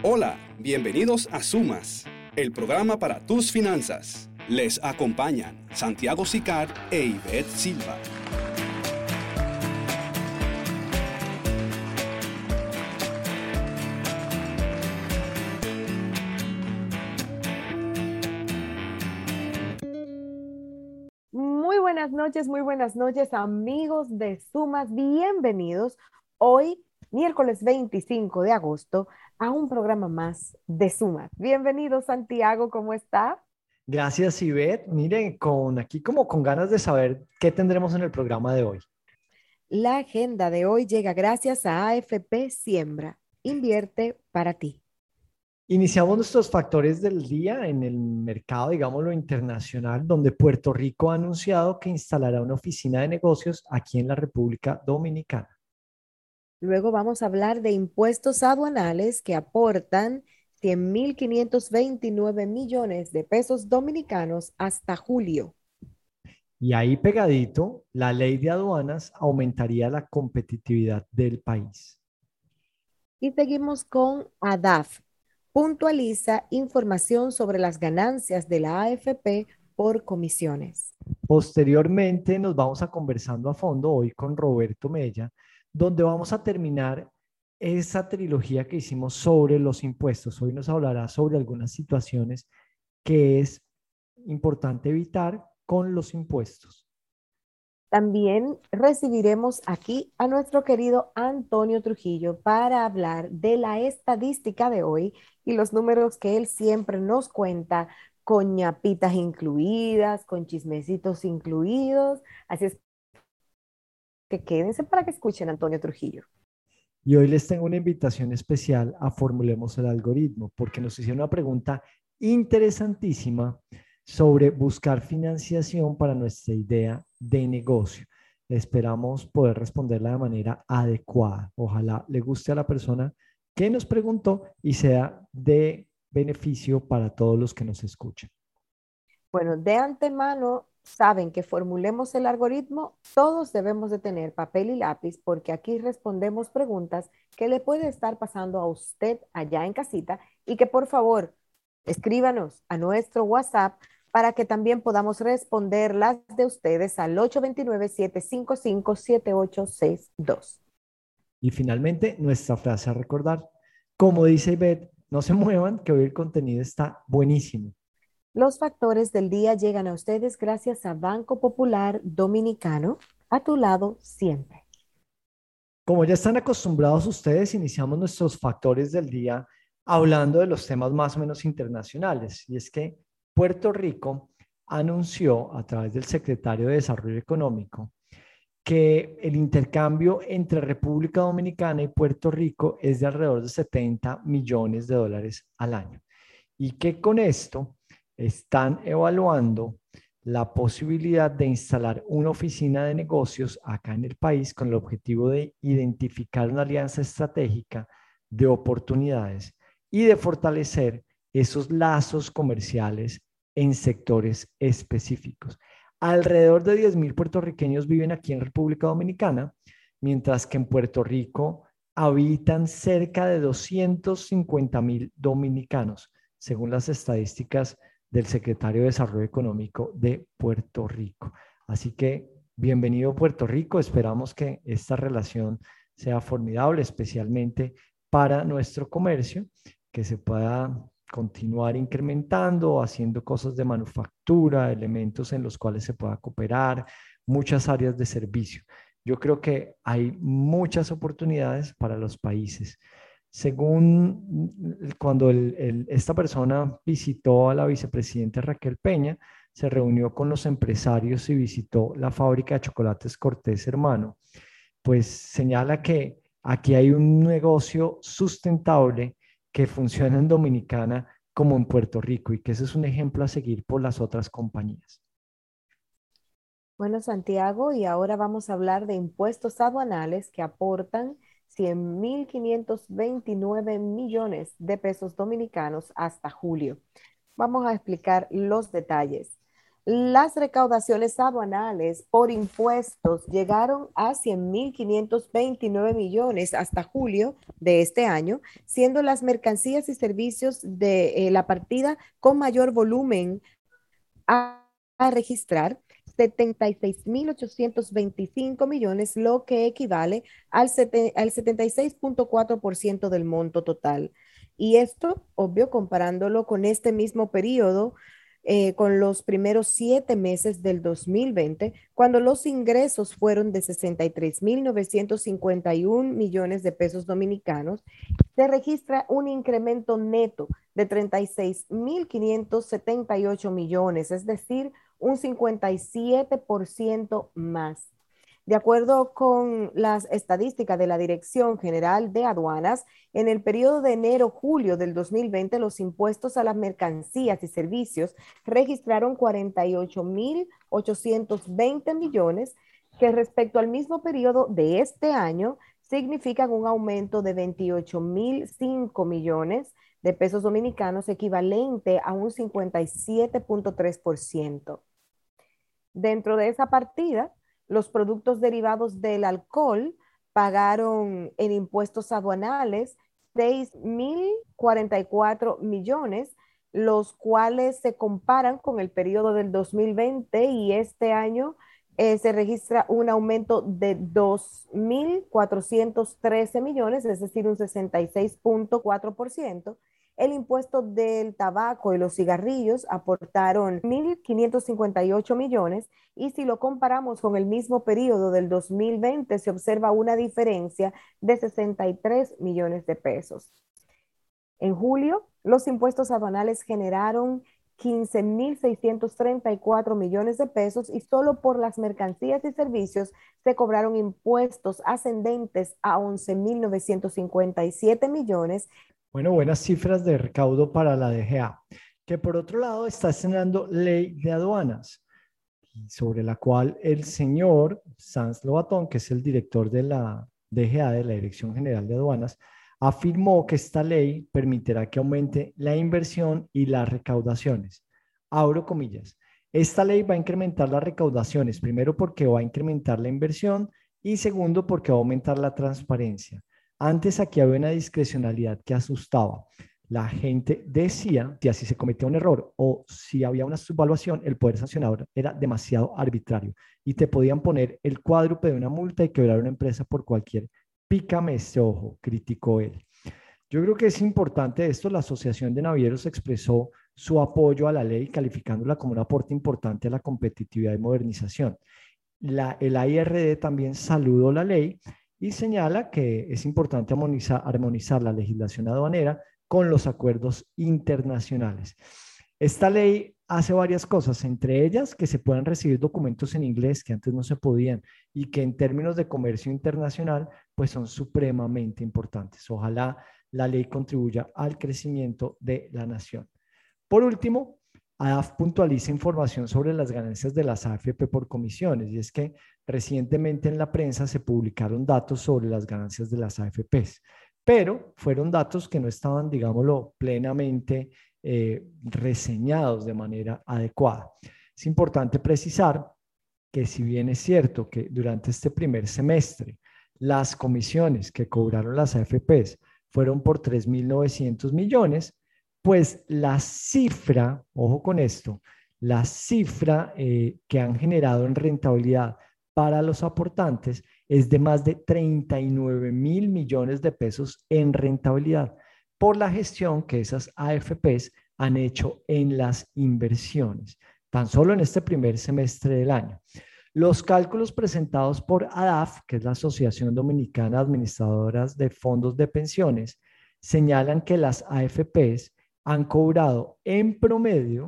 Hola, bienvenidos a Sumas, el programa para tus finanzas. Les acompañan Santiago Sicar e Ivette Silva. Muy buenas noches, amigos de Sumas. Bienvenidos hoy, miércoles 25 de agosto, a un programa más de Sumas. Bienvenido, Santiago, ¿cómo está? Gracias, Ivette. Miren, aquí como con ganas de saber qué tendremos en el programa de hoy. La agenda de hoy llega gracias a AFP Siembra. Invierte para ti. Iniciamos nuestros factores del día en el mercado, digámoslo, internacional, donde Puerto Rico ha anunciado que instalará una oficina de negocios aquí en la República Dominicana. Luego vamos a hablar de impuestos aduanales que aportan 100.529 millones de pesos dominicanos hasta julio. Y ahí pegadito, la ley de aduanas aumentaría la competitividad del país. Y seguimos con ADAF. Puntualiza información sobre las ganancias de la AFP por comisiones. Posteriormente nos vamos a conversando a fondo hoy con Roberto Mella, donde vamos a terminar esa trilogía que hicimos sobre los impuestos. Hoy nos hablará sobre algunas situaciones que es importante evitar con los impuestos. También recibiremos aquí a nuestro querido Antonio Trujillo para hablar de la estadística de hoy y los números que él siempre nos cuenta, con ñapitas incluidas, con chismecitos incluidos. Así es que quédense para que escuchen a Antonio Trujillo. Y hoy les tengo una invitación especial a Formulemos el Algoritmo, porque nos hicieron una pregunta interesantísima sobre buscar financiación para nuestra idea de negocio. Esperamos poder responderla de manera adecuada. Ojalá le guste a la persona que nos preguntó y sea de beneficio para todos los que nos escuchan. Bueno, de antemano saben que formulemos el algoritmo, todos debemos de tener papel y lápiz porque aquí respondemos preguntas que le puede estar pasando a usted allá en casita y que por favor escríbanos a nuestro WhatsApp para que también podamos responder las de ustedes al 829-755-7862. Y finalmente, nuestra frase a recordar. Como dice Ivette, no se muevan, que hoy el contenido está buenísimo. Los factores del día llegan a ustedes gracias a Banco Popular Dominicano, a tu lado siempre. Como ya están acostumbrados ustedes, iniciamos nuestros factores del día hablando de los temas más o menos internacionales. Y es que Puerto Rico anunció a través del secretario de Desarrollo Económico que el intercambio entre República Dominicana y Puerto Rico es de alrededor de 70 millones de dólares al año. Y que con esto están evaluando la posibilidad de instalar una oficina de negocios acá en el país con el objetivo de identificar una alianza estratégica de oportunidades y de fortalecer esos lazos comerciales en sectores específicos. Alrededor de 10.000 puertorriqueños viven aquí en República Dominicana, mientras que en Puerto Rico habitan cerca de 250.000 dominicanos, según las estadísticas del secretario de Desarrollo Económico de Puerto Rico. Así que bienvenido Puerto Rico, esperamos que esta relación sea formidable, especialmente para nuestro comercio, que se pueda continuar incrementando, haciendo cosas de manufactura, elementos en los cuales se pueda cooperar, muchas áreas de servicio. Yo creo que hay muchas oportunidades para los países. Según cuando esta persona visitó a la vicepresidenta Raquel Peña, se reunió con los empresarios y visitó la fábrica de chocolates Cortés Hermano, pues señala que aquí hay un negocio sustentable que funciona en Dominicana como en Puerto Rico y que ese es un ejemplo a seguir por las otras compañías. Bueno, Santiago, y ahora vamos a hablar de impuestos aduanales que aportan 100.529 millones de pesos dominicanos hasta julio. Vamos a explicar los detalles. Las recaudaciones aduanales por impuestos llegaron a 100.529 millones hasta julio de este año, siendo las mercancías y servicios de la partida con mayor volumen a registrar 76.825 millones, lo que equivale al 76.4% del monto total. Y esto, obvio, comparándolo con este mismo periodo, con los primeros 7 meses del 2020, cuando los ingresos fueron de 63.951 millones de pesos dominicanos, se registra un incremento neto de 36.578 millones, es decir, un 57% más. De acuerdo con las estadísticas de la Dirección General de Aduanas, en el periodo de enero-julio del 2020, los impuestos a las mercancías y servicios registraron 48.820 millones, que respecto al mismo periodo de este año significan un aumento de 28.005 millones de pesos dominicanos, equivalente a un 57.3%. Dentro de esa partida, los productos derivados del alcohol pagaron en impuestos aduanales 6.044 millones, los cuales se comparan con el periodo del 2020 y este año se registra un aumento de 2.413 millones, es decir, un 66.4%. El impuesto del tabaco y los cigarrillos aportaron 1.558 millones y si lo comparamos con el mismo periodo del 2020 se observa una diferencia de 63 millones de pesos. En julio, los impuestos aduanales generaron 15.634 millones de pesos y solo por las mercancías y servicios se cobraron impuestos ascendentes a 11.957 millones. Bueno, buenas cifras de recaudo para la DGA, que por otro lado está estrenando ley de aduanas, sobre la cual el señor Sanz Lobatón, que es el director de la DGA, de la Dirección General de Aduanas, afirmó que esta ley permitirá que aumente la inversión y las recaudaciones. Abro comillas. Esta ley va a incrementar las recaudaciones, primero porque va a incrementar la inversión y segundo porque va a aumentar la transparencia. Antes aquí había una discrecionalidad que asustaba. La gente decía que si se cometía un error o si había una subvaluación, el poder sancionador era demasiado arbitrario y te podían poner el cuádruple de una multa y quebrar una empresa por cualquier pícame ese ojo, criticó él. Yo creo que es importante esto. La Asociación de Navieros expresó su apoyo a la ley, calificándola como un aporte importante a la competitividad y modernización. El AIRD también saludó la ley y señala que es importante armonizar la legislación aduanera con los acuerdos internacionales. Esta ley hace varias cosas, entre ellas que se puedan recibir documentos en inglés que antes no se podían y que en términos de comercio internacional pues son supremamente importantes. Ojalá la ley contribuya al crecimiento de la nación. Por último, ADAF puntualiza información sobre las ganancias de las AFP por comisiones, y es que recientemente en la prensa se publicaron datos sobre las ganancias de las AFPs, pero fueron datos que no estaban, digámoslo, plenamente reseñados de manera adecuada. Es importante precisar que si bien es cierto que durante este primer semestre las comisiones que cobraron las AFPs fueron por 3.900 millones, pues la cifra, ojo con esto, la cifra que han generado en rentabilidad para los aportantes es de más de 39.000 millones de pesos en rentabilidad por la gestión que esas AFPs han hecho en las inversiones, tan solo en este primer semestre del año. Los cálculos presentados por ADAF, que es la Asociación Dominicana de Administradoras de Fondos de Pensiones, señalan que las AFPs han cobrado en promedio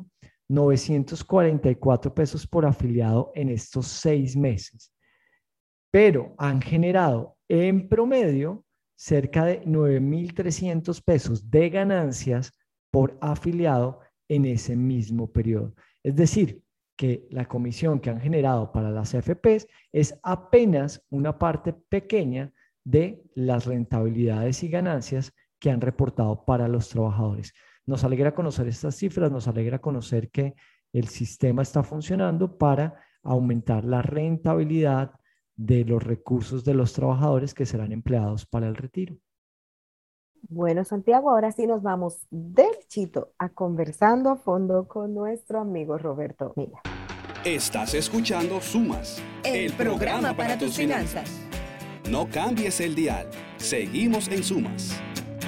944 pesos por afiliado en estos 6 meses, pero han generado en promedio cerca de 9.300 pesos de ganancias por afiliado en ese mismo periodo. Es decir, que la comisión que han generado para las AFPs es apenas una parte pequeña de las rentabilidades y ganancias que han reportado para los trabajadores. Nos alegra conocer estas cifras, nos alegra conocer que el sistema está funcionando para aumentar la rentabilidad de los recursos de los trabajadores que serán empleados para el retiro. Bueno, Santiago, ahora sí nos vamos derechito a conversando a fondo con nuestro amigo Roberto Milla. Estás escuchando Sumas, el programa para tus finanzas. No cambies el dial. Seguimos en Sumas.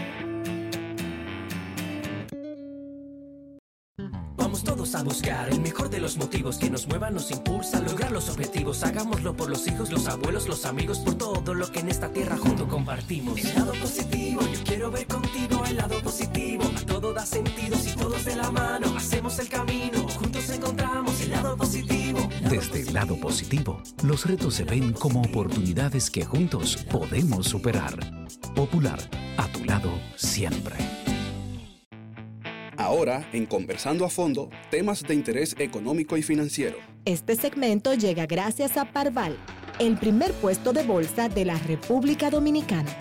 Vamos todos a buscar el mejor de los motivos que nos muevan, nos impulsa a lograr los objetivos. Hagámoslo por los hijos, los abuelos, los amigos, por todo lo que en esta tierra junto compartimos. El lado positivo, yo quiero ver contigo el lado positivo. A todo da sentido si todos de la mano hacemos el camino. Juntos encontramos el lado positivo. Desde el lado positivo, los retos se ven como oportunidades que juntos podemos superar. Popular, a tu lado siempre. Ahora, en Conversando a Fondo, temas de interés económico y financiero. Este segmento llega gracias a Parval, el primer puesto de bolsa de la República Dominicana.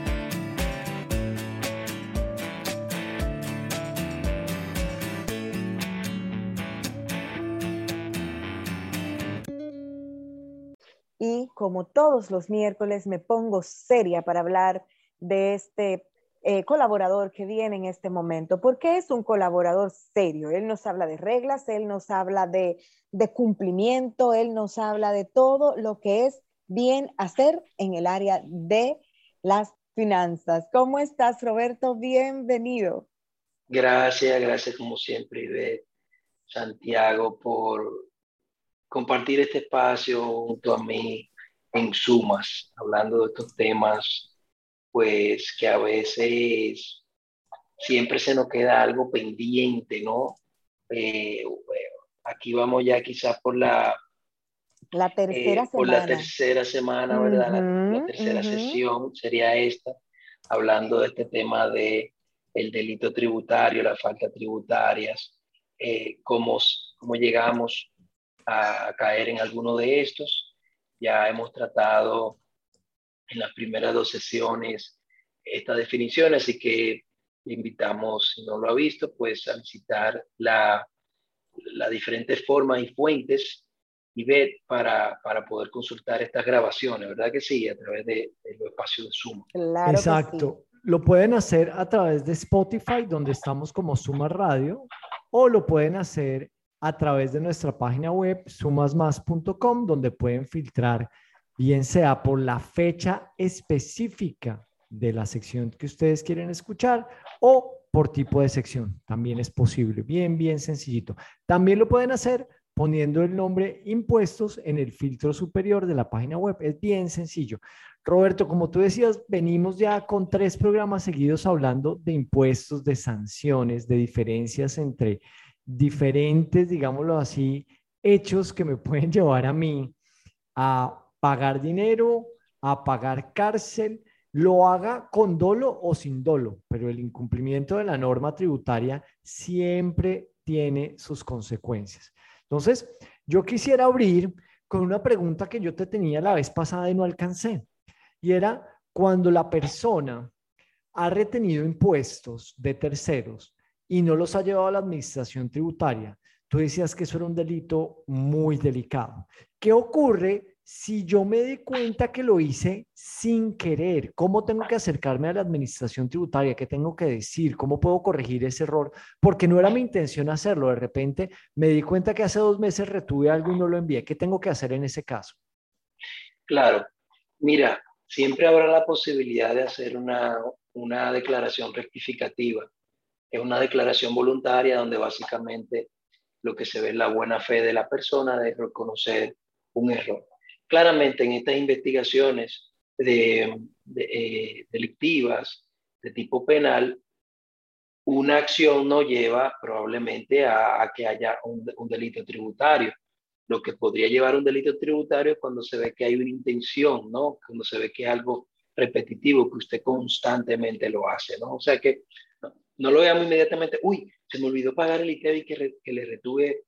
Y como todos los miércoles me pongo seria para hablar de este colaborador que viene en este momento, porque es un colaborador serio. Él nos habla de reglas, él nos habla de cumplimiento, él nos habla de todo lo que es bien hacer en el área de las finanzas. ¿Cómo estás, Roberto? Bienvenido. Gracias como siempre, Ivette, Santiago, por compartir este espacio junto a mí en Sumas, hablando de estos temas pues que a veces siempre se nos queda algo pendiente, ¿no? Aquí vamos ya quizás por la tercera semana. Por la tercera semana, ¿verdad? La tercera sesión sería esta, hablando de este tema de el delito tributario, las faltas tributarias, cómo llegamos a caer en alguno de estos. Ya hemos tratado en las primeras 2 sesiones esta definición, así que le invitamos, si no lo ha visto, pues a visitar las diferentes formas y fuentes y ver para poder consultar estas grabaciones, ¿verdad que sí? A través de los espacios de Zoom. Claro. Exacto. Que sí. Lo pueden hacer a través de Spotify, donde estamos como Sumas Radio, o lo pueden hacer a través de nuestra página web, sumasmas.com, donde pueden filtrar bien sea por la fecha específica de la sección que ustedes quieren escuchar o por tipo de sección. También es posible, bien sencillito. También lo pueden hacer poniendo el nombre impuestos en el filtro superior de la página web. Es bien sencillo. Roberto, como tú decías, venimos ya con 3 programas seguidos hablando de impuestos, de sanciones, de diferencias entre diferentes, digámoslo así, hechos que me pueden llevar a mí a pagar dinero, a pagar cárcel, lo haga con dolo o sin dolo, pero el incumplimiento de la norma tributaria siempre tiene sus consecuencias. Entonces, yo quisiera abrir con una pregunta que yo te tenía la vez pasada y no alcancé, y era cuando la persona ha retenido impuestos de terceros y no los ha llevado a la administración tributaria. Tú decías que eso era un delito muy delicado. ¿Qué ocurre si yo me di cuenta que lo hice sin querer? ¿Cómo tengo que acercarme a la administración tributaria? ¿Qué tengo que decir? ¿Cómo puedo corregir ese error? Porque no era mi intención hacerlo. De repente me di cuenta que hace 2 meses retuve algo y no lo envié. ¿Qué tengo que hacer en ese caso? Claro. Mira, siempre habrá la posibilidad de hacer una declaración rectificativa. Es una declaración voluntaria donde básicamente lo que se ve es la buena fe de la persona de reconocer un error. Claramente en estas investigaciones delictivas de tipo penal, una acción no lleva probablemente a que haya un delito tributario. Lo que podría llevar a un delito tributario es cuando se ve que hay una intención, ¿no? Cuando se ve que es algo repetitivo, que usted constantemente lo hace, ¿no? O sea que no lo veamos inmediatamente, uy, se me olvidó pagar el ITEVI que le retuve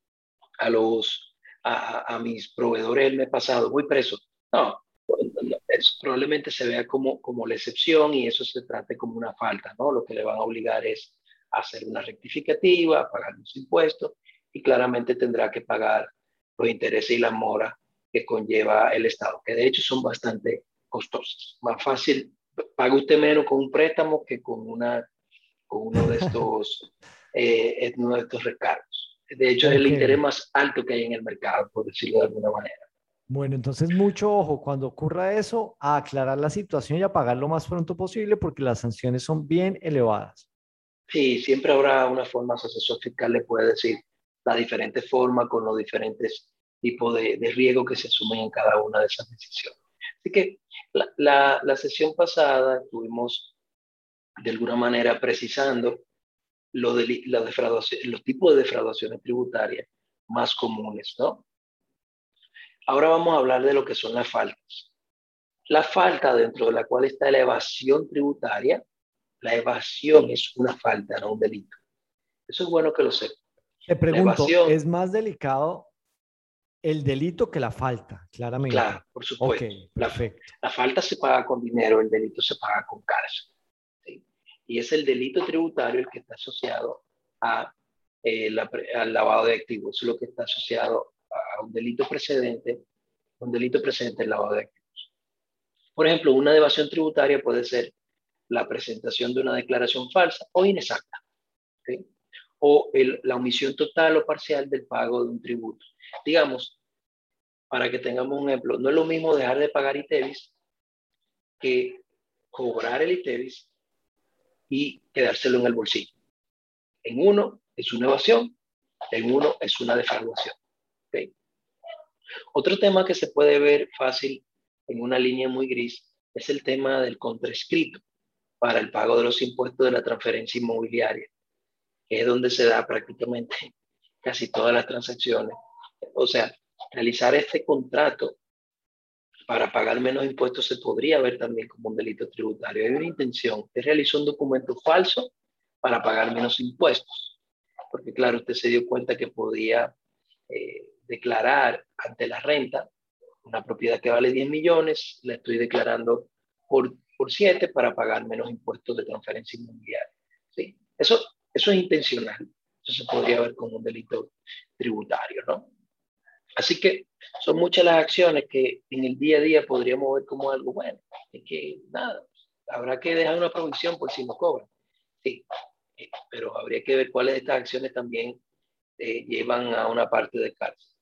a mis proveedores el mes pasado, voy preso. No, eso probablemente se vea como la excepción y eso se trate como una falta, ¿no? Lo que le van a obligar es a hacer una rectificativa, a pagar los impuestos y claramente tendrá que pagar los intereses y las moras que conlleva el Estado, que de hecho son bastante costosas. Más fácil, paga usted menos con un préstamo que con uno de estos recargos. De hecho, es el Ok. interés más alto que hay en el mercado, por decirlo de alguna manera. Bueno, entonces mucho ojo cuando ocurra eso, a aclarar la situación y a pagar lo más pronto posible porque las sanciones son bien elevadas. Sí, siempre habrá una forma, su asesor fiscal le puede decir las diferentes formas con los diferentes tipos de riesgos que se asumen en cada una de esas decisiones. Así que la sesión pasada estuvimos de alguna manera precisando los tipos de defraudaciones tributarias más comunes, ¿no? Ahora vamos a hablar de lo que son las faltas. La falta dentro de la cual está la evasión tributaria, la evasión es una falta, no un delito. Eso es bueno que lo sepan. Te La pregunto, evasión, ¿es más delicado el delito que la falta? claro, Claramente. por Ok, supuesto. perfecto. La falta se paga con dinero, el delito se paga con cárcel. ¿Sí? Y es el delito tributario el que está asociado a, al lavado de activos. Eso es lo que está asociado a un delito precedente el lavado de activos. Por ejemplo, una evasión tributaria puede ser la presentación de una declaración falsa o inexacta, ¿sí? O la omisión total o parcial del pago de un tributo. Digamos, para que tengamos un ejemplo, no es lo mismo dejar de pagar ITEVIS que cobrar el ITEVIS y quedárselo en el bolsillo. En uno es una evasión, en uno es una defraudación. ¿Okay? Otro tema que se puede ver fácil en una línea muy gris es el tema del contraescrito para el pago de los impuestos de la transferencia inmobiliaria, que es donde se da prácticamente casi todas las transacciones. O sea, realizar este contrato para pagar menos impuestos se podría ver también como un delito tributario. Hay una intención, usted realizó un documento falso para pagar menos impuestos, porque claro, usted se dio cuenta que podía declarar ante la renta una propiedad que vale 10 millones, la estoy declarando por 7 para pagar menos impuestos de transferencia inmobiliaria. ¿Sí? Eso es intencional, eso se podría ver como un delito tributario, ¿no? Así que son muchas las acciones que en el día a día podríamos ver como algo bueno. Es que nada, habrá que dejar una provisión por si no cobran. Sí, pero habría que ver cuáles de estas acciones también llevan a una parte de cárcel.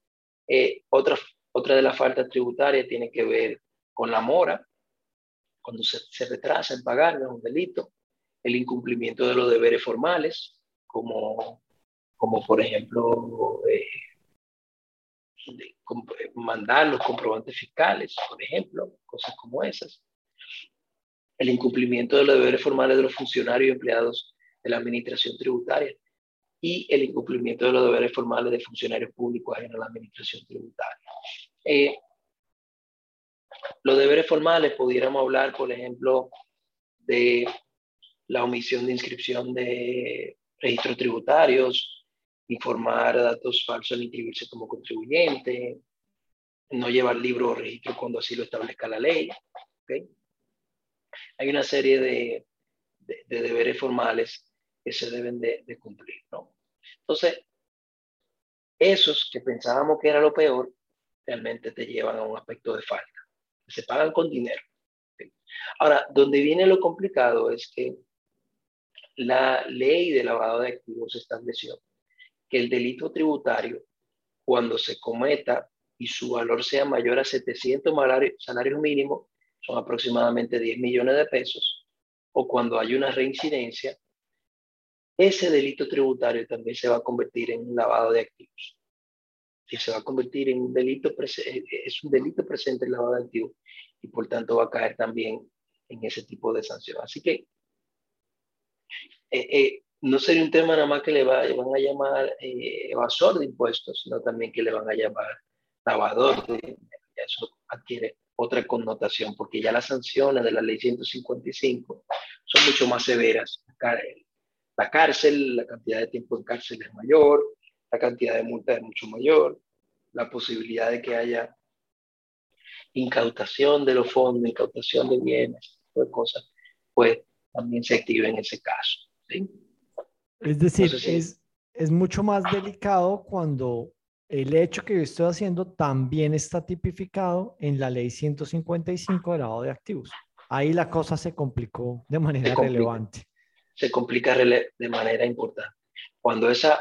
Otra de las faltas tributarias tiene que ver con la mora, cuando se retrasa en pagar, no es un delito. El incumplimiento de los deberes formales, como por ejemplo mandar los comprobantes fiscales, por ejemplo, cosas como esas. El incumplimiento de los deberes formales de los funcionarios y empleados de la administración tributaria y el incumplimiento de los deberes formales de funcionarios públicos ajenos a la administración tributaria. Los deberes formales, pudiéramos hablar, por ejemplo, de la omisión de inscripción de registros tributarios, informar datos falsos al inscribirse como contribuyente, no llevar libro o registro cuando así lo establezca la ley. ¿Okay? Hay una serie de deberes formales que se deben de cumplir, ¿no? Entonces, esos que pensábamos que era lo peor, realmente te llevan a un aspecto de falta. Se pagan con dinero. ¿Okay? Ahora, donde viene lo complicado es que la ley de lavado de activos estableció que el delito tributario, cuando se cometa y su valor sea mayor a 700 salarios mínimos, son aproximadamente 10 millones de pesos, o cuando hay una reincidencia, ese delito tributario también se va a convertir en un lavado de activos. Y se va a convertir en un delito, es un delito presente el lavado de activos, y por tanto va a caer también en ese tipo de sanción. Así que no sería un tema nada más que van a llamar evasor de impuestos, sino también que le van a llamar lavador de dinero. Eso adquiere otra connotación, porque ya las sanciones de la ley 155 son mucho más severas. La cárcel, la cantidad de tiempo en cárcel es mayor, la cantidad de multa es mucho mayor, la posibilidad de que haya incautación de los fondos, incautación de bienes, de cosas, pues también se activa en ese caso. ¿Sí? Es No decir, sé si... es mucho más delicado cuando el hecho que yo estoy haciendo también está tipificado en la ley 155 de lavado de activos. Ahí la cosa se complicó de manera relevante. Se complica de manera importante. Cuando esa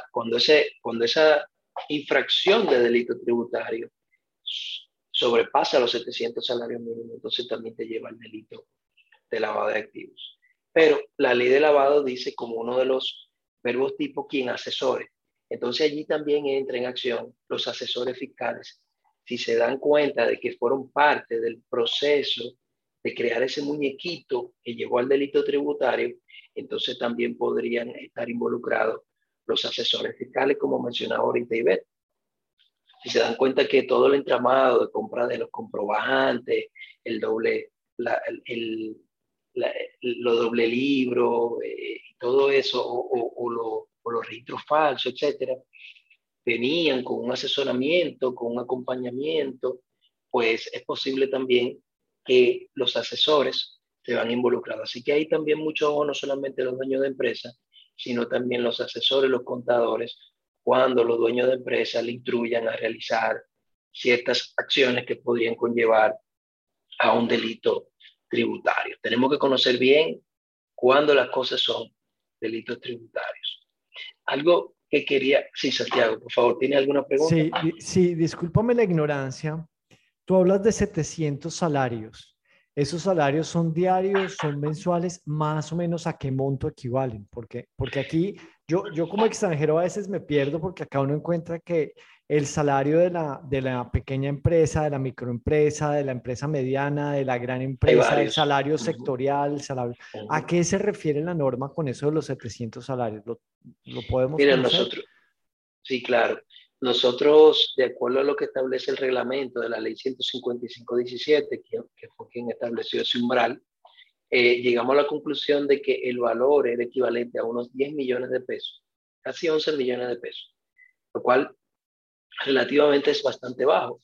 infracción de delito tributario sobrepasa los 700 salarios mínimos, entonces también te lleva al delito de lavado de activos. Pero la ley de lavado dice como uno de los verbos tipo quien asesore. Entonces allí también entra en acción los asesores fiscales. Si se dan cuenta de que fueron parte del proceso de crear ese muñequito que llevó al delito tributario, entonces también podrían estar involucrados los asesores fiscales, como mencionaba ahorita Ivette. Si se dan cuenta que todo el entramado de compra de los comprobantes, el doble, los doble libros, y todo eso, o los registros falsos, etcétera, venían con un asesoramiento, con un acompañamiento, pues es posible también que los asesores se van involucrados. Así que hay también mucho ojo, no solamente los dueños de empresas, sino también los asesores, los contadores, cuando los dueños de empresas le instruyan a realizar ciertas acciones que podrían conllevar a un delito tributario. Tenemos que conocer bien cuándo las cosas son delitos tributarios. Algo que quería... Sí, Santiago, por favor, ¿tiene alguna pregunta? Sí, discúlpame la ignorancia. Tú hablas de 700 salarios. ¿Esos salarios son diarios, son mensuales? Más o menos ¿a qué monto equivalen? Porque aquí yo como extranjero a veces me pierdo porque acá uno encuentra que el salario de la pequeña empresa, de la microempresa, de la empresa mediana, de la gran empresa, el salario sectorial, el salario... ¿A qué se refiere la norma con eso de los 700 salarios? ¿Lo podemos Mira, conocer? nosotros, sí, claro. Nosotros, de acuerdo a lo que establece el reglamento de la ley 155-17, que fue quien estableció ese umbral, llegamos a la conclusión de que el valor era equivalente a unos 10 millones de pesos, casi 11 millones de pesos, lo cual relativamente es bastante bajo.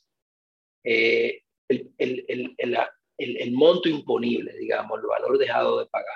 El monto imponible, digamos, el valor dejado de pagar.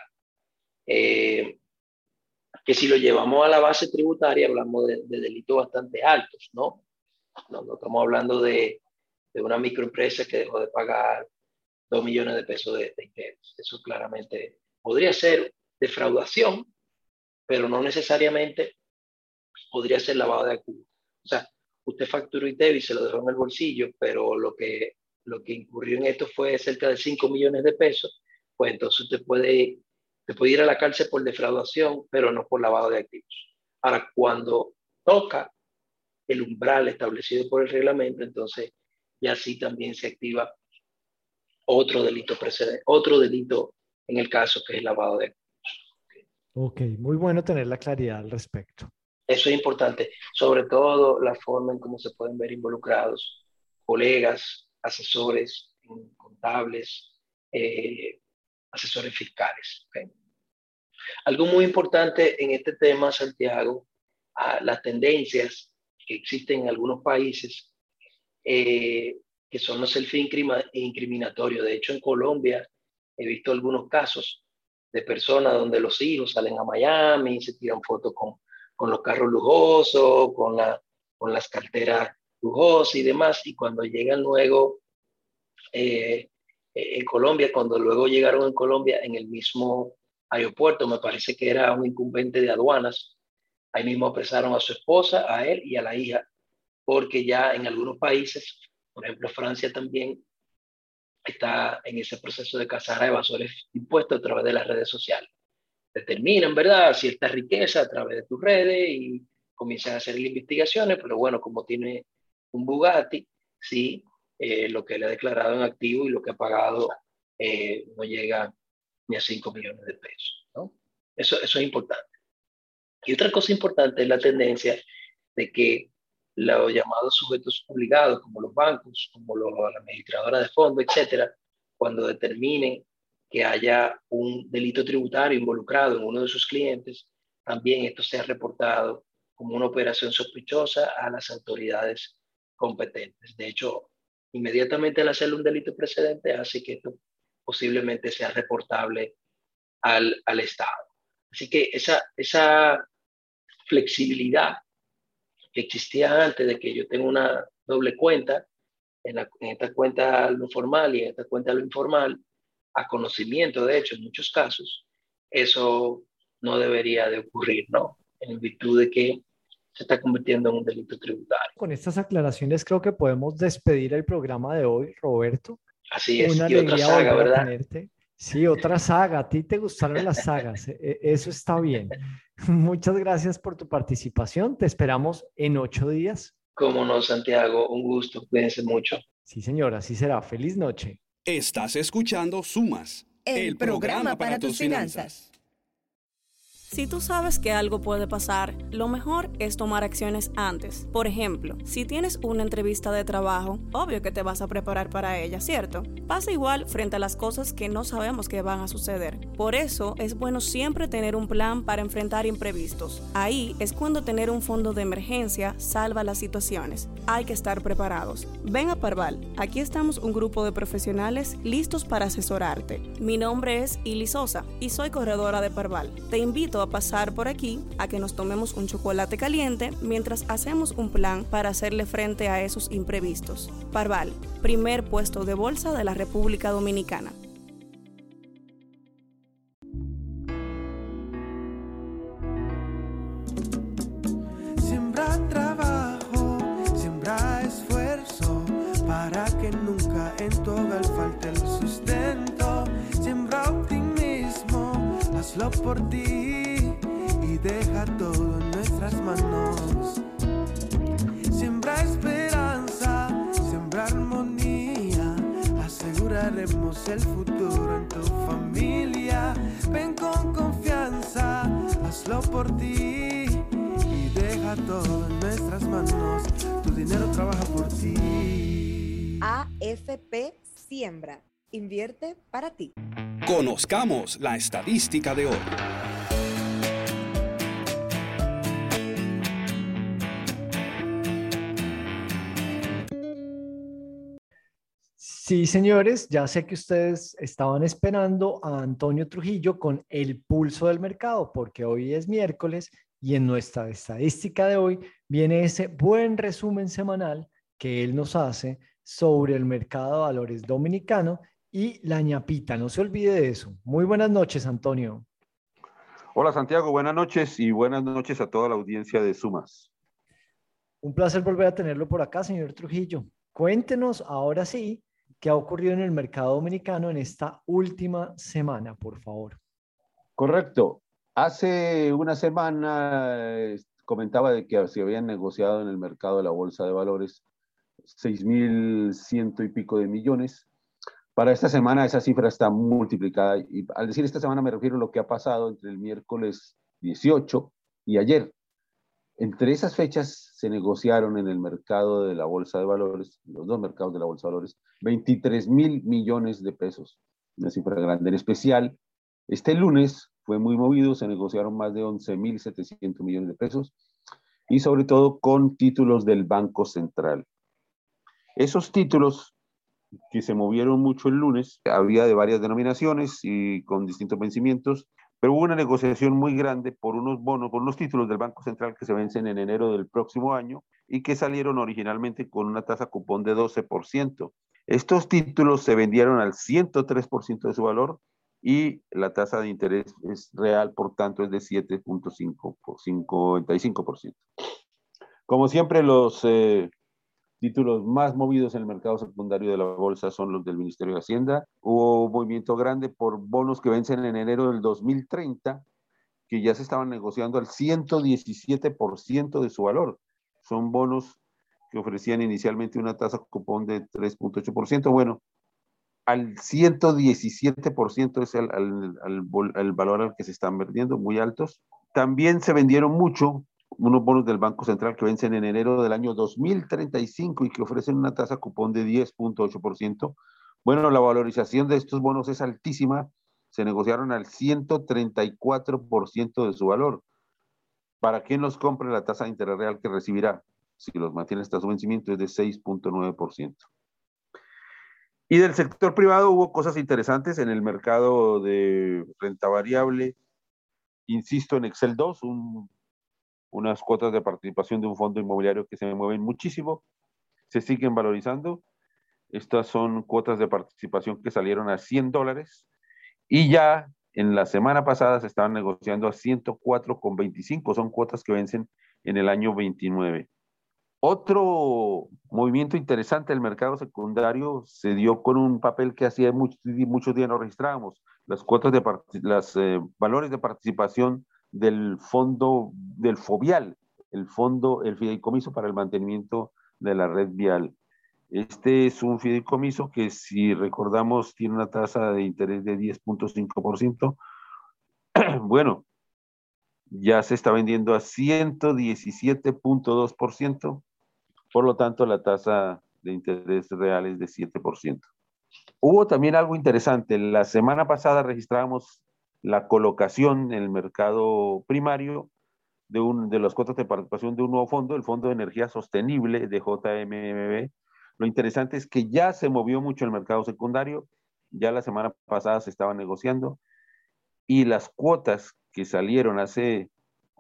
Que si lo llevamos a la base tributaria, hablamos de delitos bastante altos, ¿no? No estamos hablando de una microempresa que dejó de pagar 2 millones de pesos de intereses. Eso claramente podría ser defraudación, pero no necesariamente podría ser lavado de activos. O sea, usted facturó ITEVI y se lo dejó en el bolsillo, pero lo que incurrió en esto fue cerca de 5 millones de pesos, pues entonces usted puede ir a la cárcel por defraudación, pero no por lavado de activos. Ahora, cuando toca el umbral establecido por el reglamento, entonces ya sí también se activa otro delito precedente, otro delito en el caso que es lavado de activos. Ok, muy bueno tener la claridad al respecto. Eso es importante, sobre todo la forma en cómo se pueden ver involucrados colegas, asesores contables, asesores fiscales. ¿Okay? Algo muy importante en este tema, Santiago, las tendencias que existen en algunos países, que son los self-incriminatorios. De hecho, en Colombia he visto algunos casos de personas donde los hijos salen a Miami, se tiran fotos con los carros lujosos, con las carteras lujosas y demás, y cuando llegan luego en Colombia, cuando luego llegaron en Colombia en el mismo aeropuerto, me parece que era un incumbente de aduanas, ahí mismo apresaron a su esposa, a él y a la hija, porque ya en algunos países, por ejemplo Francia también, está en ese proceso de cazar a evasores de impuestos a través de las redes sociales. Determinan, ¿verdad?, cierta riqueza a través de tus redes y comienzan a hacer investigaciones, pero bueno, como tiene un Bugatti, sí, lo que le ha declarado en activo y lo que ha pagado no llega ni a 5 millones de pesos, ¿no? Eso es importante. Y otra cosa importante es la tendencia de que los llamados sujetos obligados, como los bancos, como la administradora de fondos, etcétera, cuando determinen que haya un delito tributario involucrado en uno de sus clientes, también esto sea reportado como una operación sospechosa a las autoridades competentes. De hecho, inmediatamente al hacerle un delito precedente hace que esto posiblemente sea reportable al Estado. Así que esa flexibilidad que existía antes de que yo tenga una doble cuenta, en esta cuenta lo formal y en esta cuenta lo informal, a conocimiento, de hecho, en muchos casos, eso no debería de ocurrir, ¿no? En virtud de que se está convirtiendo en un delito tributario. Con estas aclaraciones creo que podemos despedir el programa de hoy, Roberto. Así es, Una y otra alegría saga, volver a ¿verdad? tenerte. Sí, otra saga. A ti te gustaron las sagas. Eso está bien. Muchas gracias por tu participación. Te esperamos en 8 días. Cómo no, Santiago, un gusto, cuídense mucho. Sí, señora, así será. Feliz noche. Estás escuchando Sumas, el programa para tus finanzas. Si tú sabes que algo puede pasar, lo mejor es tomar acciones antes. Por ejemplo, si tienes una entrevista de trabajo, obvio que te vas a preparar para ella, ¿cierto? Pasa igual frente a las cosas que no sabemos que van a suceder. Por eso es bueno siempre tener un plan para enfrentar imprevistos. Ahí es cuando tener un fondo de emergencia salva las situaciones. Hay que estar preparados. Ven a Parval. Aquí estamos un grupo de profesionales listos para asesorarte. Mi nombre es Ili Sosa y soy corredora de Parval. Te invito a pasar por aquí a que nos tomemos un chocolate caliente mientras hacemos un plan para hacerle frente a esos imprevistos. Parval, primer puesto de bolsa de la República Dominicana. Siembra trabajo, siembra esfuerzo, para que nunca en tu hogar falte el sustento. Siembra optimismo, hazlo por ti y deja todo en nuestras manos. Siembra esperanza, siembra armonía, aseguraremos el futuro en tu familia. Ven con confianza, hazlo por ti y deja todo en nuestras manos. Tu dinero trabaja por ti. AFP Siembra. Invierte para ti. Conozcamos la estadística de hoy. Sí, señores, ya sé que ustedes estaban esperando a Antonio Trujillo con el pulso del mercado, porque hoy es miércoles y en nuestra estadística de hoy viene ese buen resumen semanal que él nos hace sobre el mercado de valores dominicano y la ñapita. No se olvide de eso. Muy buenas noches, Antonio. Hola, Santiago. Buenas noches y buenas noches a toda la audiencia de Sumas. Un placer volver a tenerlo por acá, señor Trujillo. Cuéntenos ahora sí qué ha ocurrido en el mercado dominicano en esta última semana, por favor. Correcto. Hace una semana comentaba de que se habían negociado en el mercado de la Bolsa de Valores 6.100 y pico de millones. Para esta semana esa cifra está multiplicada y al decir esta semana me refiero a lo que ha pasado entre el miércoles 18 y ayer. Entre esas fechas se negociaron en el mercado de la Bolsa de Valores, los dos mercados de la Bolsa de Valores, 23.000 millones de pesos, una cifra grande. En especial, este lunes fue muy movido, se negociaron más de 11.700 millones de pesos y sobre todo con títulos del Banco Central. Esos títulos que se movieron mucho el lunes, había de varias denominaciones y con distintos vencimientos, pero hubo una negociación muy grande por unos bonos, por unos títulos del Banco Central que se vencen en enero del próximo año y que salieron originalmente con una tasa cupón de 12%. Estos títulos se vendieron al 103% de su valor y la tasa de interés es real, por tanto, es de 7.55%. Como siempre, los títulos más movidos en el mercado secundario de la bolsa son los del Ministerio de Hacienda. Hubo un movimiento grande por bonos que vencen en enero del 2030, que ya se estaban negociando al 117% de su valor. Son bonos que ofrecían inicialmente una tasa cupón de 3.8%. Bueno, al 117% es el valor al que se están vendiendo, muy altos. También se vendieron mucho unos bonos del Banco Central que vencen en enero del año 2035 y que ofrecen una tasa cupón de 10.8%. Bueno, la valorización de estos bonos es altísima, se negociaron al 134% de su valor. Para quien los compre, la tasa de interés real que recibirá, si los mantiene hasta su vencimiento, es de 6.9%. Y del sector privado hubo cosas interesantes en el mercado de renta variable. Insisto en Excel 2, un unas cuotas de participación de un fondo inmobiliario que se mueven muchísimo, se siguen valorizando. Estas son cuotas de participación que salieron a $100 y ya en la semana pasada se estaban negociando a 104,25. Son cuotas que vencen en el año 29. Otro movimiento interesante del mercado secundario se dio con un papel que hacía muchos días no registrábamos, las cuotas de valores de participación del fondo del FOVIAL, el fideicomiso para el mantenimiento de la red vial. Este es un fideicomiso que, si recordamos, tiene una tasa de interés de 10,5%. Bueno, ya se está vendiendo a 117,2%. Por lo tanto, la tasa de interés real es de 7%. Hubo también algo interesante. La semana pasada registrábamos la colocación en el mercado primario de las cuotas de participación de un nuevo fondo, el Fondo de Energía Sostenible de JMMB. Lo interesante es que ya se movió mucho el mercado secundario. Ya la semana pasada se estaba negociando y las cuotas que salieron hace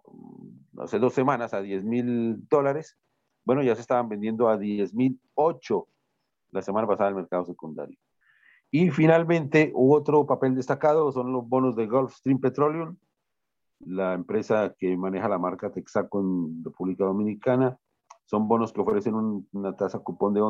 2 semanas a $10,000, bueno, ya se estaban vendiendo a 10,008 la semana pasada en el mercado secundario. Y finalmente, otro papel destacado son los bonos de Gulfstream Petroleum, la empresa que maneja la marca Texaco en República Dominicana. Son bonos que ofrecen una tasa cupón de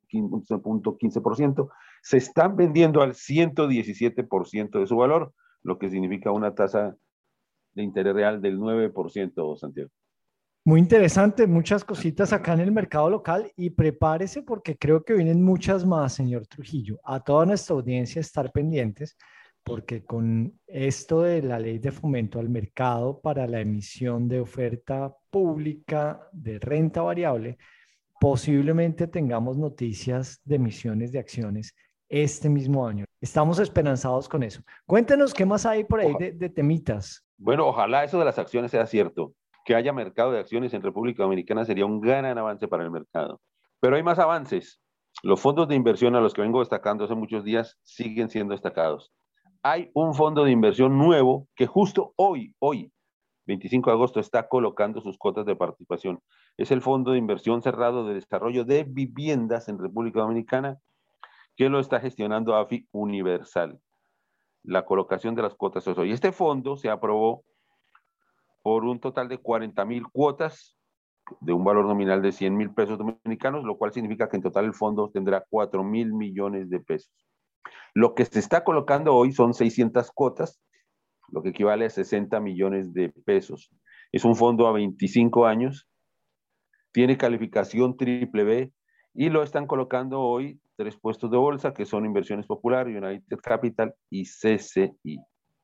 11,15%. Se están vendiendo al 117% de su valor, lo que significa una tasa de interés real del 9%, Santiago. Muy interesante, muchas cositas acá en el mercado local y prepárese porque creo que vienen muchas más, señor Trujillo. A toda nuestra audiencia estar pendientes porque con esto de la ley de fomento al mercado para la emisión de oferta pública de renta variable, posiblemente tengamos noticias de emisiones de acciones este mismo año. Estamos esperanzados con eso. Cuéntenos qué más hay por ahí de temitas. Bueno, ojalá eso de las acciones sea cierto. Que haya mercado de acciones en República Dominicana sería un gran avance para el mercado. Pero hay más avances. Los fondos de inversión a los que vengo destacando hace muchos días siguen siendo destacados. Hay un fondo de inversión nuevo que justo hoy, 25 de agosto, está colocando sus cuotas de participación. Es el Fondo de Inversión Cerrado de Desarrollo de Viviendas en República Dominicana, que lo está gestionando AFI Universal. La colocación de las cuotas es hoy. Este fondo se aprobó por un total de 40,000 cuotas de un valor nominal de 100,000 pesos dominicanos, lo cual significa que en total el fondo tendrá 4,000 millones de pesos. Lo que se está colocando hoy son 600 cuotas, lo que equivale a 60 millones de pesos. Es un fondo a 25 años, tiene calificación BBB y lo están colocando hoy 3 puestos de bolsa, que son Inversiones Popular, United Capital y CCI.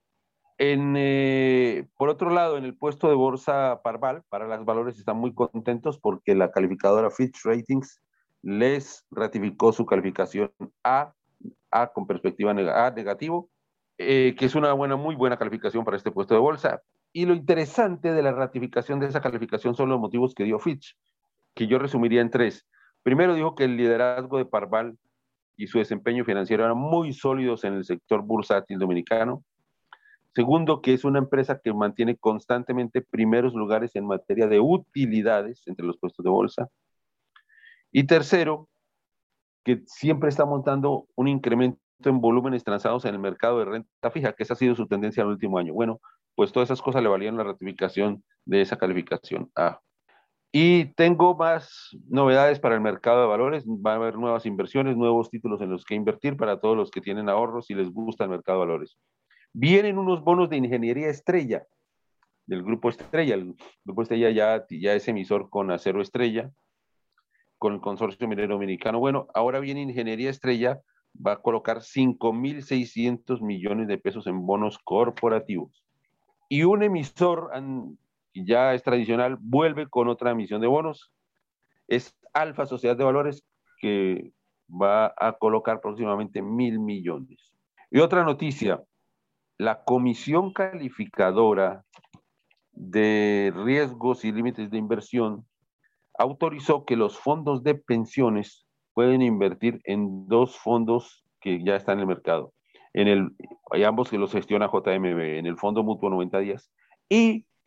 Por otro lado, en el puesto de bolsa Parval, para las valores están muy contentos porque la calificadora Fitch Ratings les ratificó su calificación A con perspectiva A negativo, que es una muy buena calificación para este puesto de bolsa. Y lo interesante de la ratificación de esa calificación son los motivos que dio Fitch, que yo resumiría en 3. Primero, dijo que el liderazgo de Parval y su desempeño financiero eran muy sólidos en el sector bursátil dominicano. Segundo, que es una empresa que mantiene constantemente primeros lugares en materia de utilidades entre los puestos de bolsa. Y tercero, que siempre está montando un incremento en volúmenes transados en el mercado de renta fija, que esa ha sido su tendencia en el último año. Bueno, pues todas esas cosas le valieron la ratificación de esa calificación A. Y tengo más novedades para el mercado de valores. Va a haber nuevas inversiones, nuevos títulos en los que invertir para todos los que tienen ahorros y les gusta el mercado de valores. Vienen unos bonos de Ingeniería Estrella, del Grupo Estrella. El Grupo Estrella ya es emisor con Acero Estrella, con el Consorcio Minero Dominicano. Bueno, ahora viene Ingeniería Estrella, va a colocar 5,600 millones de pesos en bonos corporativos. Y un emisor, que ya es tradicional, vuelve con otra emisión de bonos. Es Alfa Sociedad de Valores, que va a colocar próximamente 1,000 millones. Y otra noticia, la Comisión Calificadora de Riesgos y Límites de Inversión autorizó que los fondos de pensiones pueden invertir en 2 fondos que ya están en el mercado. Hay ambos que los gestiona JMB, en el Fondo Mutuo 90 días y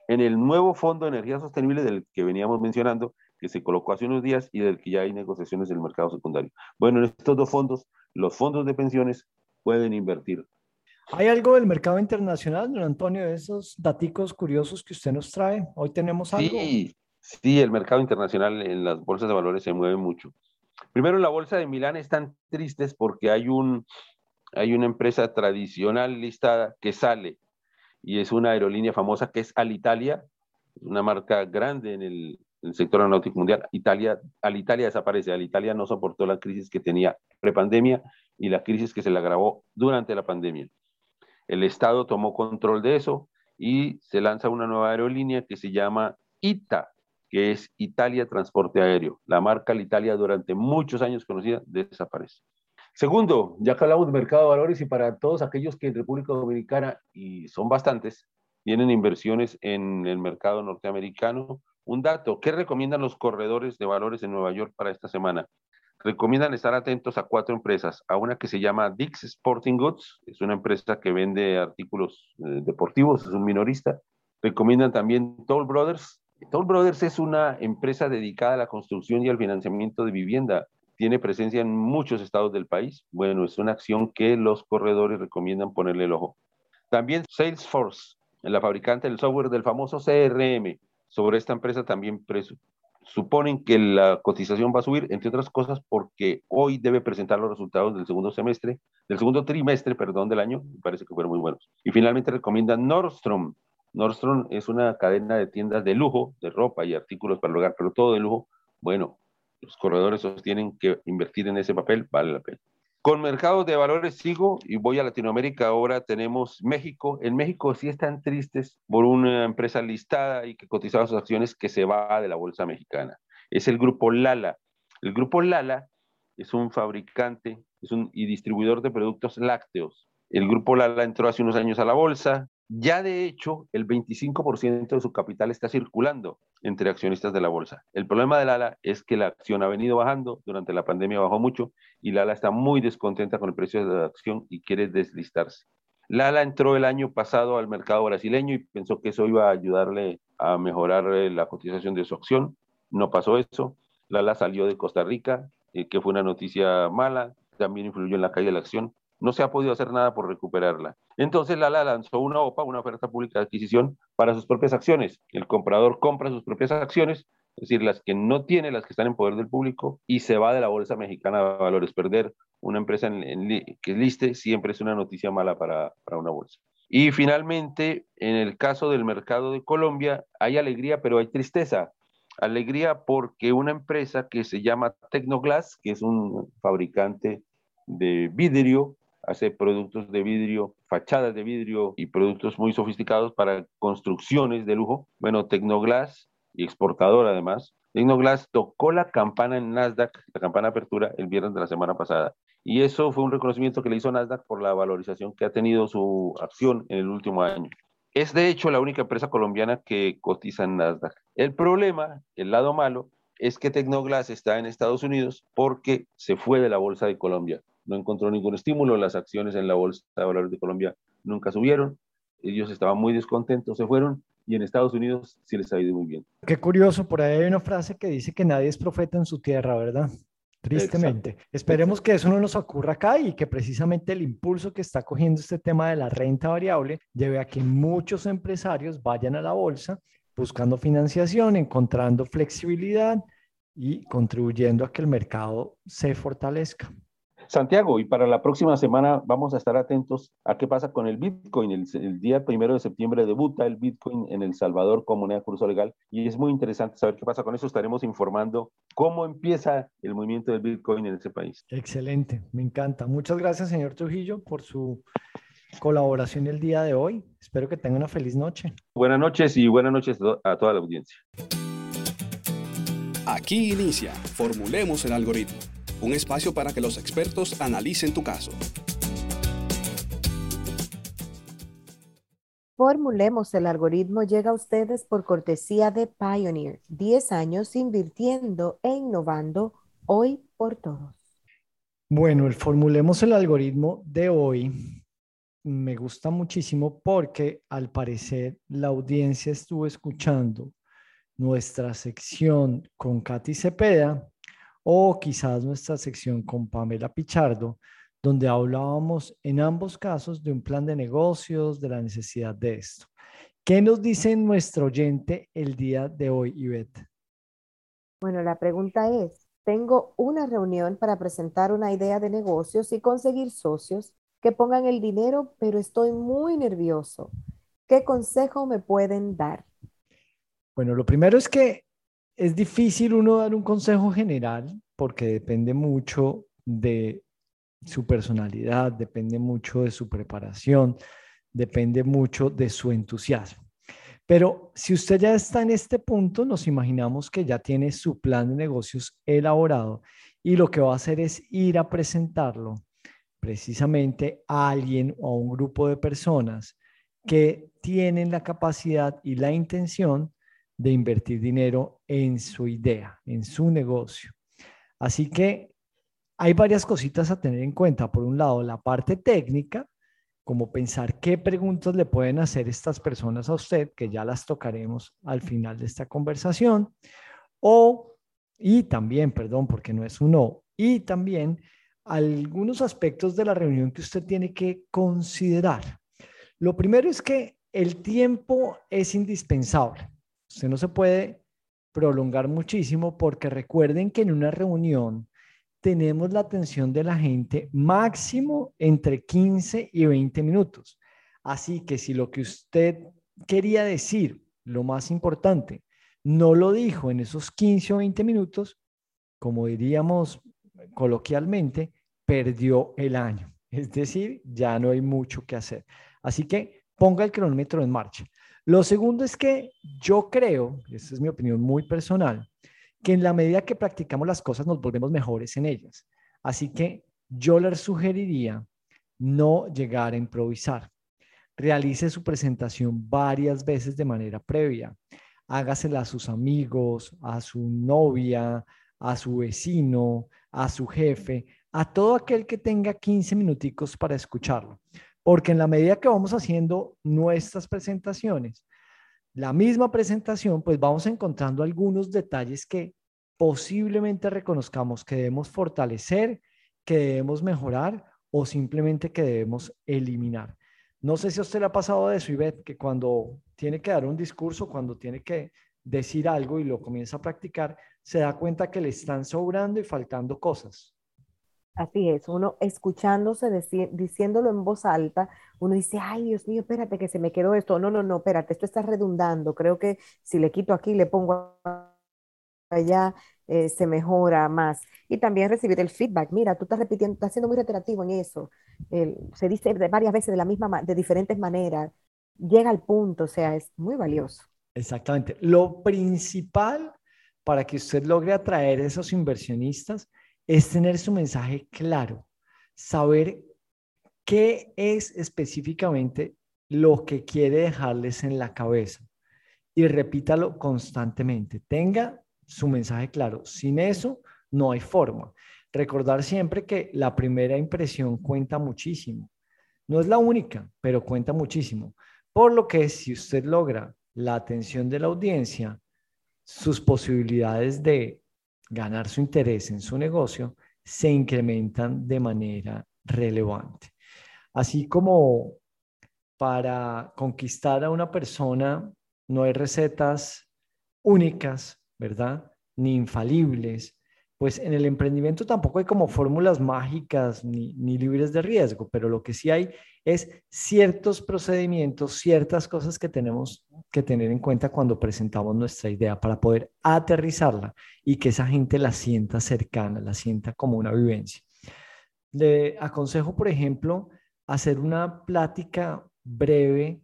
en el nuevo Fondo de Energía Sostenible del que veníamos mencionando, que se colocó hace unos días y del que ya hay negociaciones en el mercado secundario. Bueno, en estos dos fondos, los fondos de pensiones pueden invertir. ¿Hay algo del mercado internacional, don Antonio, de esos daticos curiosos que usted nos trae? ¿Hoy tenemos algo? Sí, el mercado internacional en las bolsas de valores se mueve mucho. Primero, en la bolsa de Milán están tristes porque hay una empresa tradicional listada que sale, y es una aerolínea famosa que es Alitalia, una marca grande en el sector aeronáutico mundial. Alitalia desaparece. Alitalia no soportó la crisis que tenía prepandemia y la crisis que se le agravó durante la pandemia. El Estado tomó control de eso y se lanza una nueva aerolínea que se llama ITA, que es Italia Transporte Aéreo. La marca Alitalia, durante muchos años conocida, desaparece. Segundo, ya que hablamos de mercado de valores, y para todos aquellos que en República Dominicana, y son bastantes, tienen inversiones en el mercado norteamericano, un dato: ¿qué recomiendan los corredores de valores en Nueva York para esta semana? Recomiendan estar atentos a 4 empresas, a una que se llama Dick's Sporting Goods, es una empresa que vende artículos deportivos, es un minorista. Recomiendan también Toll Brothers. Toll Brothers es una empresa dedicada a la construcción y al financiamiento de vivienda. Tiene presencia en muchos estados del país. Bueno, es una acción que los corredores recomiendan ponerle el ojo. También Salesforce, la fabricante del software del famoso CRM. Sobre esta empresa también suponen que la cotización va a subir, entre otras cosas, porque hoy debe presentar los resultados del segundo trimestre del año, me parece que fueron muy buenos. Y finalmente recomiendan Nordstrom. Nordstrom es una cadena de tiendas de lujo, de ropa y artículos para el hogar, pero todo de lujo. Bueno, los corredores sostienen que invertir en ese papel vale la pena. Con mercados de valores sigo y voy a Latinoamérica. Ahora tenemos México. En México sí están tristes por una empresa listada y que cotizaba sus acciones, que se va de la bolsa mexicana. Es el grupo Lala. El grupo Lala es un fabricante y distribuidor de productos lácteos. El grupo Lala entró hace unos años a la bolsa. Ya de hecho, el 25% de su capital está circulando entre accionistas de la bolsa. El problema de Lala es que la acción ha venido bajando, durante la pandemia bajó mucho, y Lala está muy descontenta con el precio de la acción y quiere deslistarse. Lala entró el año pasado al mercado brasileño y pensó que eso iba a ayudarle a mejorar la cotización de su acción. No pasó eso. Lala salió de Costa Rica, que fue una noticia mala, también influyó en la caída de la acción. No se ha podido hacer nada por recuperarla. Entonces Lala lanzó una OPA, una oferta pública de adquisición, para sus propias acciones. El comprador compra sus propias acciones, es decir, las que no tiene, las que están en poder del público, y se va de la Bolsa Mexicana de Valores. Perder una empresa que liste siempre es una noticia mala para una bolsa. Y finalmente, en el caso del mercado de Colombia, hay alegría, pero hay tristeza. Alegría porque una empresa que se llama Tecnoglass, que es un fabricante de vidrio, hace productos de vidrio, fachadas de vidrio y productos muy sofisticados para construcciones de lujo. Bueno, Tecnoglass, y exportador además, Tecnoglass tocó la campana en Nasdaq, la campana de apertura, el viernes de la semana pasada. Y eso fue un reconocimiento que le hizo Nasdaq por la valorización que ha tenido su acción en el último año. Es de hecho la única empresa colombiana que cotiza en Nasdaq. El problema, el lado malo, es que Tecnoglass está en Estados Unidos porque se fue de la Bolsa de Colombia. No encontró ningún estímulo, las acciones en la Bolsa de Valores de Colombia nunca subieron, ellos estaban muy descontentos, se fueron, y en Estados Unidos sí les ha ido muy bien. Qué curioso, por ahí hay una frase que dice que nadie es profeta en su tierra, ¿verdad? Tristemente. Exacto. Esperemos que eso no nos ocurra acá y que precisamente el impulso que está cogiendo este tema de la renta variable lleve a que muchos empresarios vayan a la bolsa buscando financiación, encontrando flexibilidad y contribuyendo a que el mercado se fortalezca. Santiago, y para la próxima semana vamos a estar atentos a qué pasa con el Bitcoin. El día 1 de septiembre debuta el Bitcoin en El Salvador como moneda de curso legal y es muy interesante saber qué pasa con eso. Estaremos informando cómo empieza el movimiento del Bitcoin en ese país. Excelente, me encanta. Muchas gracias, señor Trujillo, por su colaboración el día de hoy. Espero que tenga una feliz noche. Buenas noches y buenas noches a toda la audiencia. Aquí inicia Formulemos el Algoritmo, un espacio para que los expertos analicen tu caso. Formulemos el Algoritmo llega a ustedes por cortesía de Pioneer, 10 años invirtiendo e innovando, hoy por todos. Bueno, el Formulemos el Algoritmo de hoy me gusta muchísimo porque al parecer la audiencia estuvo escuchando nuestra sección con Katy Cepeda o quizás nuestra sección con Pamela Pichardo, donde hablábamos en ambos casos de un plan de negocios, de la necesidad de esto. ¿Qué nos dice nuestro oyente el día de hoy, Ivette? Bueno, la pregunta es, tengo una reunión para presentar una idea de negocios y conseguir socios que pongan el dinero, pero estoy muy nervioso. ¿Qué consejo me pueden dar? Bueno, lo primero es que es difícil uno dar un consejo general porque depende mucho de su personalidad, depende mucho de su preparación, depende mucho de su entusiasmo. Pero si usted ya está en este punto, nos imaginamos que ya tiene su plan de negocios elaborado y lo que va a hacer es ir a presentarlo precisamente a alguien o a un grupo de personas que tienen la capacidad y la intención de invertir dinero en su idea, en su negocio. Así que hay varias cositas a tener en cuenta. Por un lado, la parte técnica, como pensar qué preguntas le pueden hacer estas personas a usted, que ya las tocaremos al final de esta conversación, y también, perdón, porque no es un no, y también algunos aspectos de la reunión que usted tiene que considerar. Lo primero es que el tiempo es indispensable. Usted no se puede prolongar muchísimo porque recuerden que en una reunión tenemos la atención de la gente máximo entre 15 y 20 minutos. Así que si lo que usted quería decir, lo más importante, no lo dijo en esos 15 o 20 minutos, como diríamos coloquialmente, perdió el año. Es decir, ya no hay mucho que hacer. Así que ponga el cronómetro en marcha. Lo segundo es que yo creo, y esta es mi opinión muy personal, que en la medida que practicamos las cosas nos volvemos mejores en ellas. Así que yo les sugeriría no llegar a improvisar. Realice su presentación varias veces de manera previa. Hágasela a sus amigos, a su novia, a su vecino, a su jefe, a todo aquel que tenga 15 minuticos para escucharlo. Porque en la medida que vamos haciendo nuestras presentaciones, la misma presentación, pues vamos encontrando algunos detalles que posiblemente reconozcamos que debemos fortalecer, que debemos mejorar o simplemente que debemos eliminar. No sé si a usted le ha pasado de eso, Ivette, que cuando tiene que dar un discurso, cuando tiene que decir algo y lo comienza a practicar, se da cuenta que le están sobrando y faltando cosas. Así es, uno escuchándose, diciéndolo en voz alta, uno dice, ay, Dios mío, espérate que se me quedó esto. No, no, no, espérate, esto está redundando. Creo que si le quito aquí, le pongo allá, se mejora más. Y también recibir el feedback. Mira, tú estás repitiendo, estás siendo muy reiterativo en eso. Se dice varias veces de la misma, de diferentes maneras. Llega al punto, o sea, es muy valioso. Exactamente. Lo principal para que usted logre atraer a esos inversionistas es tener su mensaje claro, saber qué es específicamente lo que quiere dejarles en la cabeza y repítalo constantemente. Tenga su mensaje claro. Sin eso, no hay forma. Recordar siempre que la primera impresión cuenta muchísimo. No es la única, pero cuenta muchísimo. Por lo que si usted logra la atención de la audiencia, sus posibilidades de ganar su interés en su negocio se incrementan de manera relevante. Así como para conquistar a una persona no hay recetas únicas, ¿verdad? Ni infalibles. Pues en el emprendimiento tampoco hay como fórmulas mágicas ni libres de riesgo, pero lo que sí hay es ciertos procedimientos, ciertas cosas que tenemos que tener en cuenta cuando presentamos nuestra idea para poder aterrizarla y que esa gente la sienta cercana, la sienta como una vivencia. Le aconsejo, por ejemplo, hacer una plática breve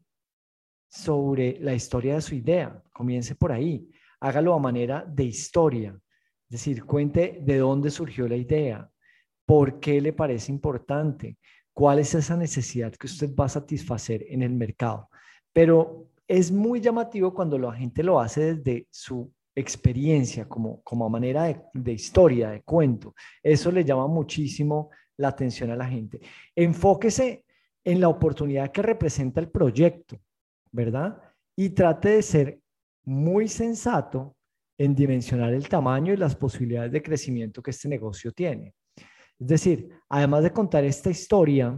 sobre la historia de su idea. Comience por ahí. Hágalo a manera de historia. Es decir, cuente de dónde surgió la idea, por qué le parece importante, cuál es esa necesidad que usted va a satisfacer en el mercado. Pero es muy llamativo cuando la gente lo hace desde su experiencia, como a manera de historia, de cuento. Eso le llama muchísimo la atención a la gente. Enfóquese en la oportunidad que representa el proyecto, ¿verdad? Y trate de ser muy sensato en dimensionar el tamaño y las posibilidades de crecimiento que este negocio tiene. Es decir, además de contar esta historia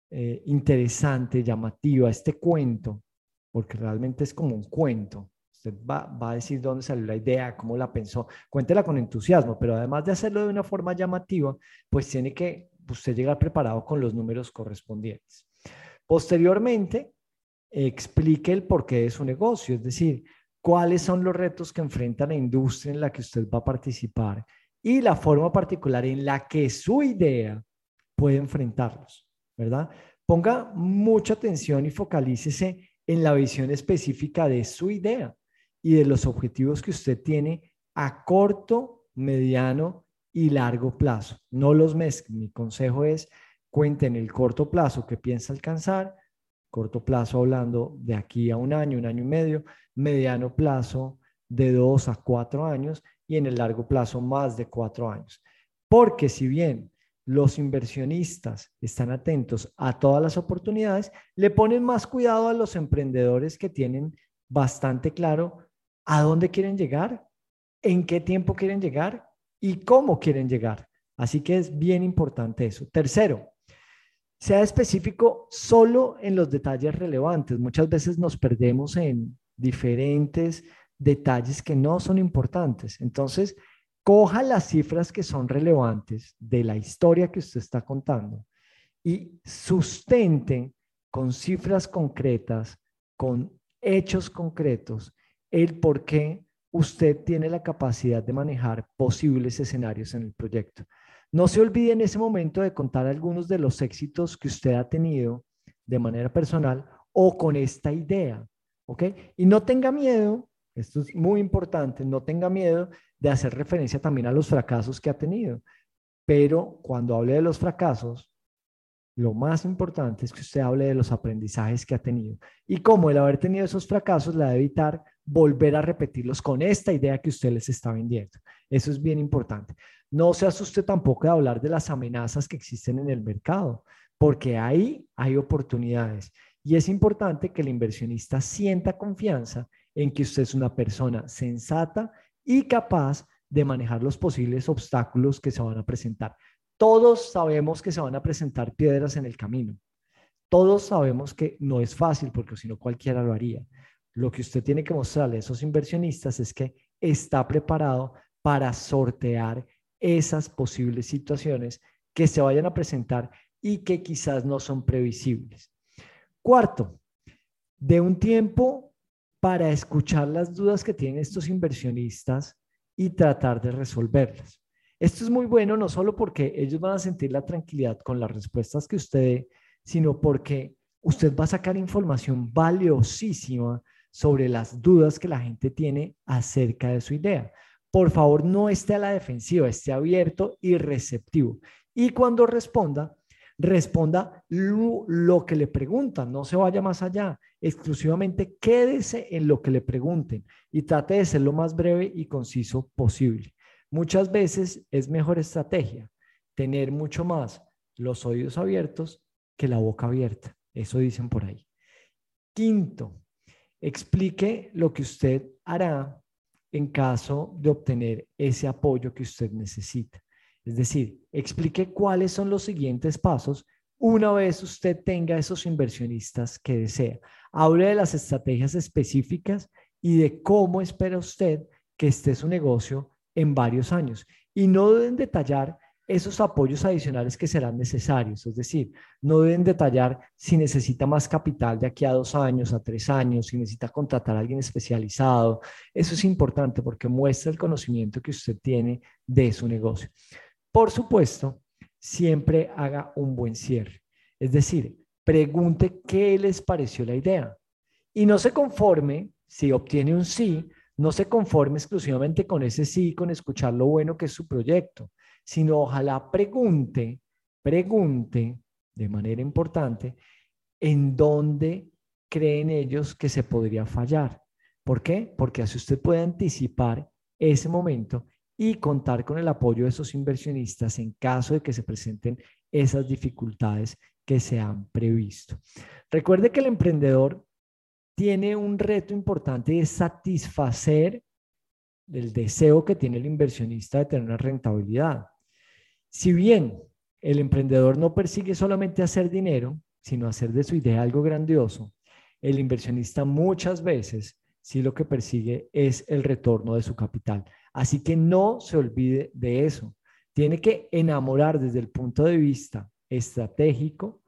interesante, llamativa, este cuento, porque realmente es como un cuento. Usted va a decir dónde salió la idea, cómo la pensó, cuéntela con entusiasmo, pero además de hacerlo de una forma llamativa, pues tiene que usted llegar preparado con los números correspondientes. Posteriormente, explique el porqué de su negocio, es decir, cuáles son los retos que enfrenta la industria en la que usted va a participar y la forma particular en la que su idea puede enfrentarlos, ¿verdad? Ponga mucha atención y focalícese en la visión específica de su idea y de los objetivos que usted tiene a corto, mediano y largo plazo. No los mezclen. Mi consejo es cuenten el corto plazo que piensa alcanzar, corto plazo hablando de aquí a un año y medio, mediano plazo de 2 a 4 años y en el largo plazo más de 4 años. Porque si bien los inversionistas están atentos a todas las oportunidades, le ponen más cuidado a los emprendedores que tienen bastante claro a dónde quieren llegar, en qué tiempo quieren llegar y cómo quieren llegar. Así que es bien importante eso. Tercero, sea específico solo en los detalles relevantes. Muchas veces nos perdemos en diferentes detalles que no son importantes. Entonces, coja las cifras que son relevantes de la historia que usted está contando y sustente con cifras concretas, con hechos concretos, el por qué usted tiene la capacidad de manejar posibles escenarios en el proyecto. No se olvide en ese momento de contar algunos de los éxitos que usted ha tenido de manera personal o con esta idea, ¿ok? Y no tenga miedo, esto es muy importante, no tenga miedo de hacer referencia también a los fracasos que ha tenido. Pero cuando hable de los fracasos, lo más importante es que usted hable de los aprendizajes que ha tenido. Y cómo el haber tenido esos fracasos le va a evitar volver a repetirlos con esta idea que usted les está vendiendo. Eso es bien importante. No se asuste tampoco de hablar de las amenazas que existen en el mercado, porque ahí hay oportunidades. Y es importante que el inversionista sienta confianza en que usted es una persona sensata y capaz de manejar los posibles obstáculos que se van a presentar. Todos sabemos que se van a presentar piedras en el camino. Todos sabemos que no es fácil porque si no cualquiera lo haría. Lo que usted tiene que mostrarle a esos inversionistas es que está preparado para sortear esas posibles situaciones que se vayan a presentar y que quizás no son previsibles. Cuarto, de un tiempo para escuchar las dudas que tienen estos inversionistas y tratar de resolverlas. Esto es muy bueno no solo porque ellos van a sentir la tranquilidad con las respuestas que usted dé, sino porque usted va a sacar información valiosísima sobre las dudas que la gente tiene acerca de su idea. Por favor, no esté a la defensiva, esté abierto y receptivo. Y cuando responda lo que le preguntan, no se vaya más allá. Exclusivamente quédese en lo que le pregunten y trate de ser lo más breve y conciso posible. Muchas veces es mejor estrategia tener mucho más los oídos abiertos que la boca abierta. Eso dicen por ahí. Quinto, explique lo que usted hará en caso de obtener ese apoyo que usted necesita. Es decir, explique cuáles son los siguientes pasos una vez usted tenga esos inversionistas que desea. Hable de las estrategias específicas y de cómo espera usted que esté su negocio en varios años. Y no deben detallar esos apoyos adicionales que serán necesarios. Es decir, no deben detallar si necesita más capital de aquí a 2 años, a 3 años, si necesita contratar a alguien especializado. Eso es importante porque muestra el conocimiento que usted tiene de su negocio. Por supuesto, siempre haga un buen cierre. Es decir, pregunte qué les pareció la idea. Y no se conforme, si obtiene un sí, no se conforme exclusivamente con ese sí, con escuchar lo bueno que es su proyecto, sino ojalá pregunte de manera importante en dónde creen ellos que se podría fallar. ¿Por qué? Porque así usted puede anticipar ese momento y contar con el apoyo de esos inversionistas en caso de que se presenten esas dificultades que se han previsto. Recuerde que el emprendedor tiene un reto importante de satisfacer el deseo que tiene el inversionista de tener una rentabilidad. Si bien el emprendedor no persigue solamente hacer dinero, sino hacer de su idea algo grandioso, el inversionista muchas veces sí lo que persigue es el retorno de su capital. Así que no se olvide de eso. Tiene que enamorar desde el punto de vista estratégico,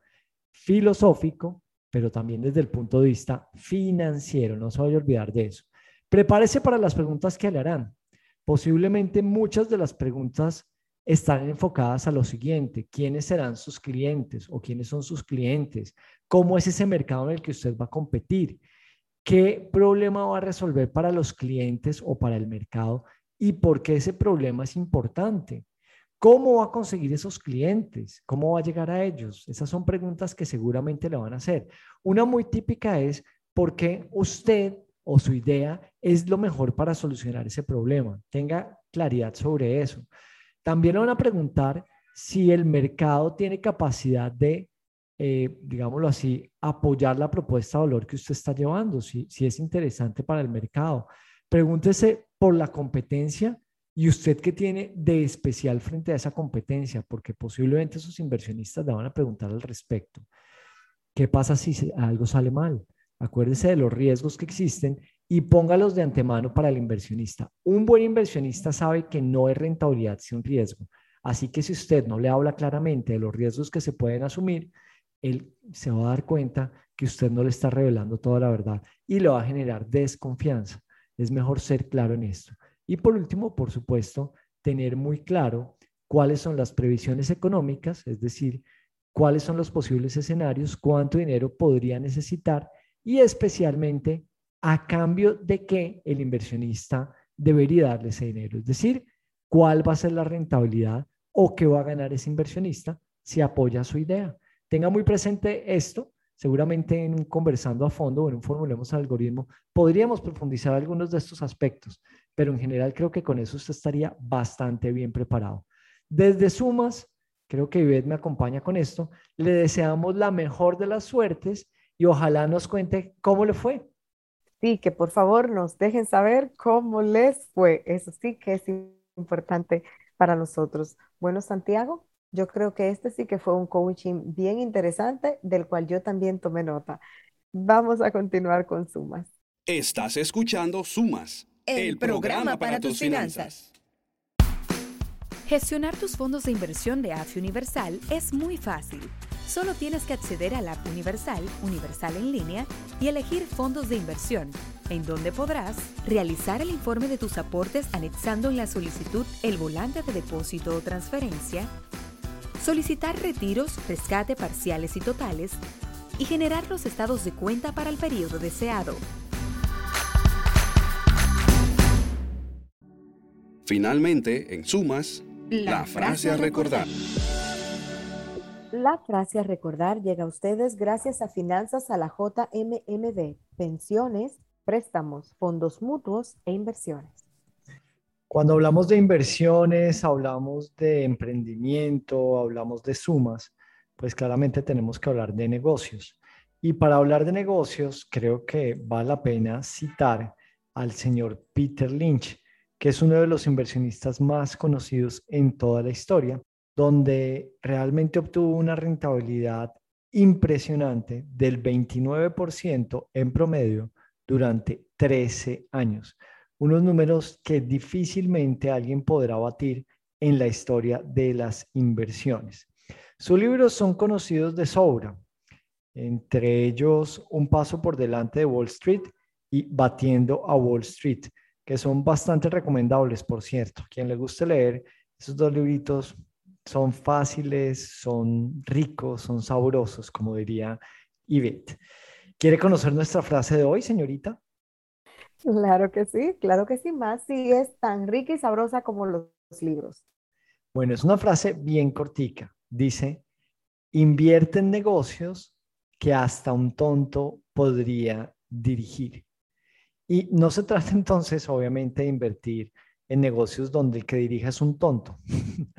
filosófico, pero también desde el punto de vista financiero. No se vaya a olvidar de eso. Prepárese para las preguntas que le harán. Posiblemente muchas de las preguntas están enfocadas a lo siguiente: ¿quiénes serán sus clientes o quiénes son sus clientes? ¿Cómo es ese mercado en el que usted va a competir? ¿Qué problema va a resolver para los clientes o para el mercado? ¿Y por qué ese problema es importante? ¿Cómo va a conseguir esos clientes? ¿Cómo va a llegar a ellos? Esas son preguntas que seguramente le van a hacer. Una muy típica es: ¿por qué usted o su idea es lo mejor para solucionar ese problema? Tenga claridad sobre eso. También le van a preguntar si el mercado tiene capacidad de, digámoslo así, apoyar la propuesta de valor que usted está llevando, si es interesante para el mercado. Pregúntese por la competencia y usted qué tiene de especial frente a esa competencia, porque posiblemente sus inversionistas le van a preguntar al respecto. ¿Qué pasa si algo sale mal? Acuérdese de los riesgos que existen y póngalos de antemano para el inversionista. Un buen inversionista sabe que no es rentabilidad sin riesgo. Así que si usted no le habla claramente de los riesgos que se pueden asumir, él se va a dar cuenta que usted no le está revelando toda la verdad y le va a generar desconfianza. Es mejor ser claro en esto. Y por último, por supuesto, tener muy claro cuáles son las previsiones económicas, es decir, cuáles son los posibles escenarios, cuánto dinero podría necesitar y especialmente a cambio de qué el inversionista debería darle ese dinero. Es decir, cuál va a ser la rentabilidad o qué va a ganar ese inversionista si apoya su idea. Tenga muy presente esto. Seguramente en un conversando a fondo o en un formulemos algoritmo podríamos profundizar algunos de estos aspectos, pero en general creo que con eso usted estaría bastante bien preparado. Desde Sumas, creo que Ivette me acompaña con esto, le deseamos la mejor de las suertes y ojalá nos cuente cómo le fue. Sí, que por favor nos dejen saber cómo les fue. Eso sí que es importante para nosotros. Bueno, Santiago, yo creo que este sí que fue un coaching bien interesante, del cual yo también tomé nota. Vamos a continuar con Sumas. Estás escuchando Sumas, el programa para tus finanzas. Gestionar tus fondos de inversión de AFI Universal es muy fácil. Solo tienes que acceder a la app Universal, Universal en línea, y elegir fondos de inversión, en donde podrás realizar el informe de tus aportes anexando en la solicitud el volante de depósito o transferencia, solicitar retiros, rescate parciales y totales, y generar los estados de cuenta para el periodo deseado. Finalmente, en Sumas, la frase a recordar. La frase a recordar llega a ustedes gracias a Finanzas a la JMMB, pensiones, préstamos, fondos mutuos e inversiones. Cuando hablamos de inversiones, hablamos de emprendimiento, hablamos de Sumas, pues claramente tenemos que hablar de negocios. Y para hablar de negocios, creo que vale la pena citar al señor Peter Lynch, que es uno de los inversionistas más conocidos en toda la historia, donde realmente obtuvo una rentabilidad impresionante del 29% en promedio durante 13 años. Unos números que difícilmente alguien podrá batir en la historia de las inversiones. Sus libros son conocidos de sobra, entre ellos Un paso por delante de Wall Street y Batiendo a Wall Street, que son bastante recomendables, por cierto. Quien le guste leer, esos dos libritos son fáciles, son ricos, son sabrosos, como diría Ivette. ¿Quiere conocer nuestra frase de hoy, señorita? Claro que sí, más si es tan rica y sabrosa como los libros. Bueno, es una frase bien cortica. Dice: invierte en negocios que hasta un tonto podría dirigir. Y no se trata entonces, obviamente, de invertir en negocios donde el que dirija es un tonto,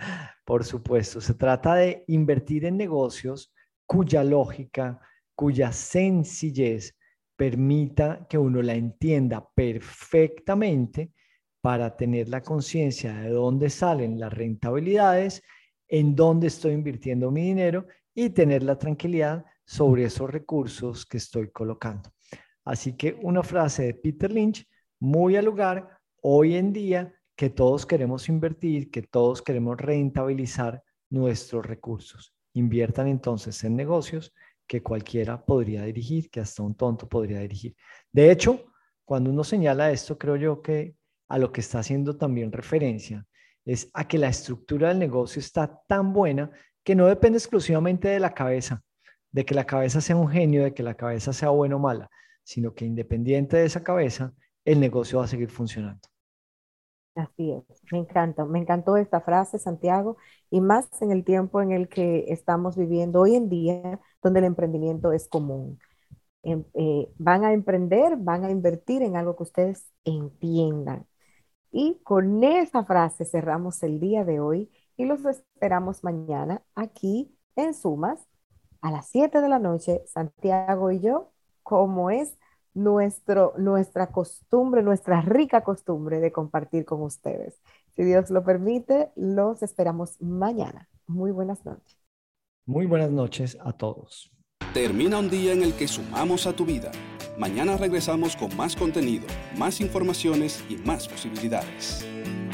Por supuesto, se trata de invertir en negocios cuya lógica, cuya sencillez permita que uno la entienda perfectamente para tener la conciencia de dónde salen las rentabilidades, en dónde estoy invirtiendo mi dinero y tener la tranquilidad sobre esos recursos que estoy colocando. Así que una frase de Peter Lynch, muy al lugar hoy en día, que todos queremos invertir, que todos queremos rentabilizar nuestros recursos. Inviertan entonces en negocios que cualquiera podría dirigir, que hasta un tonto podría dirigir. De hecho, cuando uno señala esto, creo yo que a lo que está haciendo también referencia es a que la estructura del negocio está tan buena que no depende exclusivamente de la cabeza, de que la cabeza sea un genio, de que la cabeza sea buena o mala, sino que independiente de esa cabeza, el negocio va a seguir funcionando. Así es, me encantó esta frase, Santiago, y más en el tiempo en el que estamos viviendo hoy en día, donde el emprendimiento es común. Van a emprender, van a invertir en algo que ustedes entiendan. Y con esa frase cerramos el día de hoy y los esperamos mañana aquí en Sumas a las 7 de la noche, Santiago y yo, como es nuestra costumbre, nuestra rica costumbre de compartir con ustedes. Si Dios lo permite, los esperamos mañana. Muy buenas noches. Muy buenas noches a todos. Termina un día en el que sumamos a tu vida. Mañana regresamos con más contenido, más informaciones y más posibilidades.